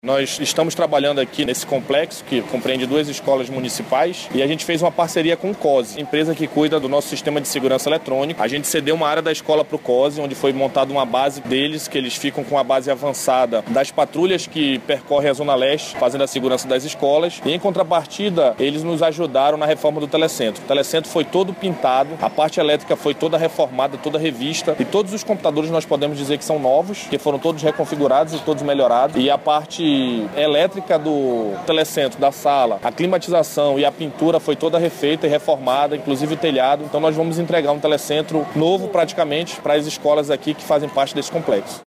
Nós estamos trabalhando aqui nesse complexo, que compreende 2 escolas municipais, e a gente fez uma parceria com o COSE, empresa que cuida do nosso sistema de segurança eletrônico. A gente cedeu uma área da escola para o COSE, onde foi montada uma base deles, que eles ficam com a base avançada das patrulhas que percorrem a Zona Leste, fazendo a segurança das escolas. E em contrapartida, eles nos ajudaram na reforma do telecentro. O telecentro foi todo pintado, a parte elétrica foi toda reformada, toda revista, e todos os computadores nós podemos dizer que são novos, que foram todos reconfigurados e todos melhorados. E a parte elétrica do telecentro, da sala, a climatização e a pintura foi toda refeita e reformada, inclusive o telhado. Então nós vamos entregar um telecentro novo praticamente para as escolas aqui que fazem parte desse complexo.